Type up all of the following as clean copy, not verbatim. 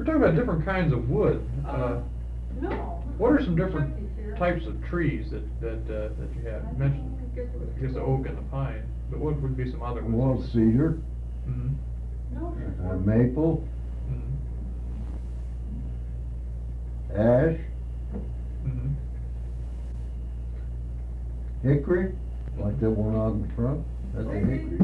We're talking about different kinds of wood. No. What are some different types of trees that you have? You mentioned, I guess, the oak and the pine, but what would be some other ones? Well, cedar, Mm-hmm. maple, Mm-hmm. ash, Mm-hmm. hickory, like that one out in front. That's a hickory.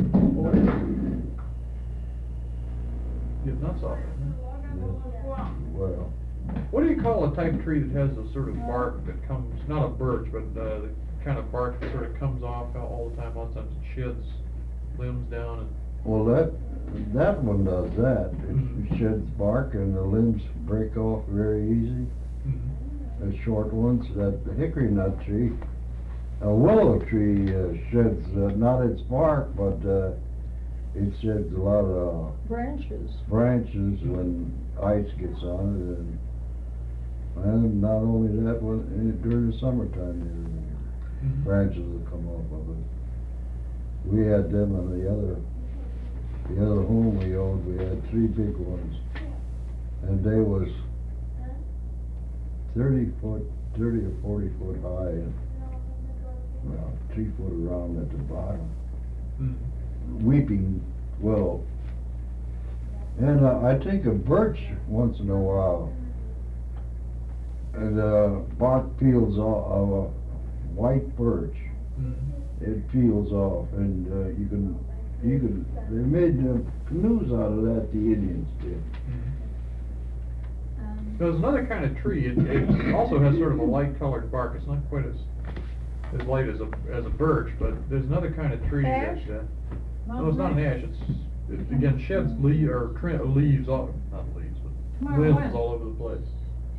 Get nuts off it. Well, What do you call a type of tree that has a sort of bark that comes, not a birch, but the kind of bark that sort of comes off all the time, lots of times it sheds limbs down and... well, that one does that. Mhm. It sheds bark and the limbs break off very easy. Mhm. The short ones, that the hickory nut tree, a willow tree sheds not its bark, but it sheds a lot of Branches. branches when ice gets on it, and not only that, during the summertime, Mhm. branches will come off of it. We had them on the other home we owned. We had 3 big ones, and they was 30 or 40 foot high, and well, 3 foot around at the bottom. Mhm. Weeping willow. And I take a birch once in a while, and bark peels off of a white birch. Mhm. It peels off, and you can. They made canoes out of that. The Indians did. There's another kind of tree. It also has sort of a light colored bark. It's not quite as light as a birch, but there's another kind of tree Ash? that. No, it's not an ash. It again sheds leaves off, not leaves, but Tomorrow limbs when? all over the place.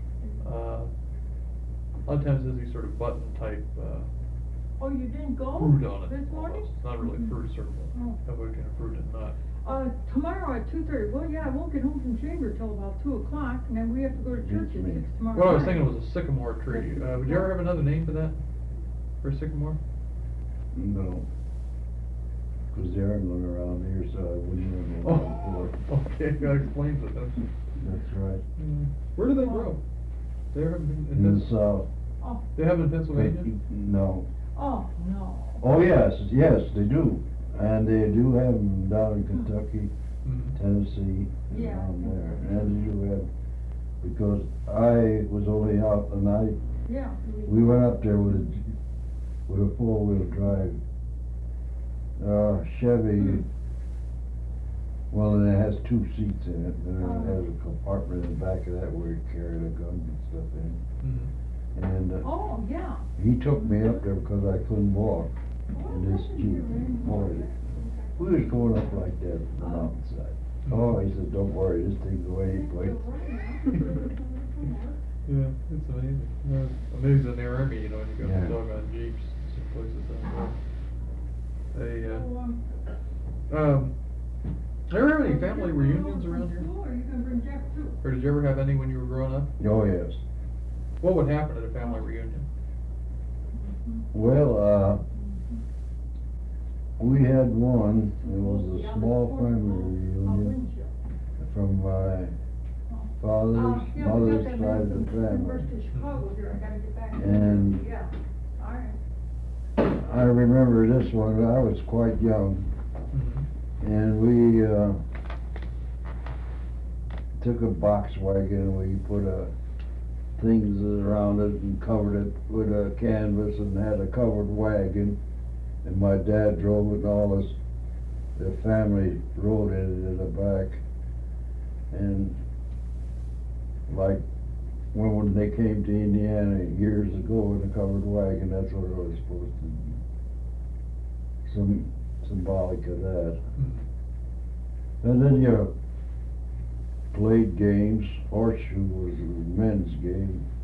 A lot of times there's these sort of button type Oh, you didn't go fruit on it. this morning? Almost. It's not really fruit, sort of Oh. a kind of fruit and nut. Tomorrow at 2:30. Well, yeah, I won't get home from chamber till about 2 o'clock, and then we have to go to church at 6 tomorrow. Well, I was night. thinking it was a sycamore tree. Would you ever have another name for that? For a sycamore? No, because there aren't none around here, so I wouldn't know. Oh, okay, that explains it. That's right. Where do they grow? They have in In the south. Oh, They have in Pennsylvania? No. oh, no. Oh, yes, they do. And they do have them down in Kentucky, Mhm. Tennessee, and Yeah. down there. And they do have, because I was only out, and Yeah. we went up there with a 4-wheel drive Chevy. Well, and it has 2 seats in it, and then it has a compartment in the back of that where you carry the guns and stuff in. Mhm. And Oh, yeah. he took me up there because I couldn't walk in this Jeep. Boy, we was going up like that the mountainside. Oh, he said, don't worry, this thing's going any place. Yeah, it's amazing. Amazing in the army, you know, when you go Yeah. to doggone jeeps, some places down there. Do you ever have any family reunions around here? Or you can bring Jeff too. Or did you ever have any when you were growing up? Oh, yes. What would happen at a family reunion? Well, we had one, it was a small family reunion from my father's, mother's side of the family. And Yeah, all right. I remember this one, I was quite young, Mhm. and we took a box wagon and we put things around it and covered it with a canvas and had a covered wagon, and my dad drove it and all this, the family rode in it in the back. And like when they came to Indiana years ago in a covered wagon, that's what it was supposed to, some symbolic of that. Mhm. And then you played games. Horseshoe was a men's game.